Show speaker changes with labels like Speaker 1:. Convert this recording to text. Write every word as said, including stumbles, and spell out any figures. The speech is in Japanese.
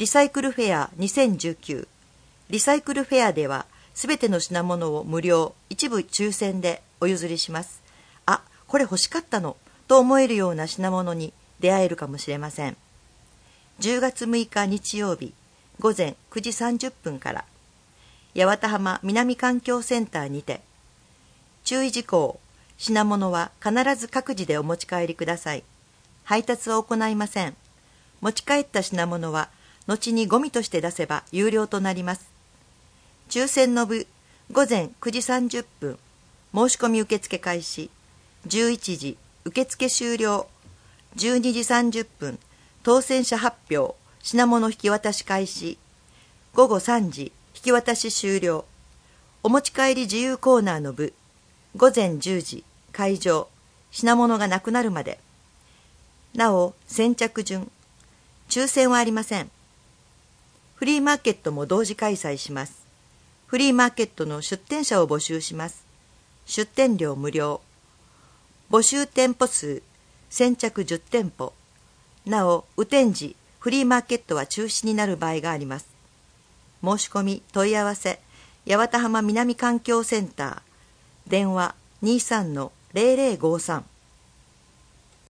Speaker 1: リサイクルフェアにせんじゅうきゅう。リサイクルフェアでは、すべての品物を無料、一部抽選でお譲りします。あ、これ欲しかったの、と思えるような品物に出会えるかもしれません。じゅうがつむいか日曜日、午前くじさんじゅっぷんから、八幡浜南環境センターにて、注意事項、品物は必ず各自でお持ち帰りください。配達は行いません。持ち帰った品物は、後にゴミとして出せば有料となります。抽選の部、午前くじさんじゅっぷん、申し込み受付開始、じゅういちじ、受付終了、じゅうにじさんじゅっぷん、当選者発表、品物引き渡し開始、ごごさんじ、引き渡し終了、お持ち帰り自由コーナーの部、ごぜんじゅうじ、開場、品物がなくなるまで。なお、先着順、抽選はありません。フリーマーケットも同時開催します。フリーマーケットの出店者を募集します。出店料無料。募集店舗数、先着じゅってんぽ。なお、雨天時、フリーマーケットは中止になる場合があります。申し込み、問い合わせ、八幡浜南環境センター。電話 にじゅうさんのゼロゼロごさん。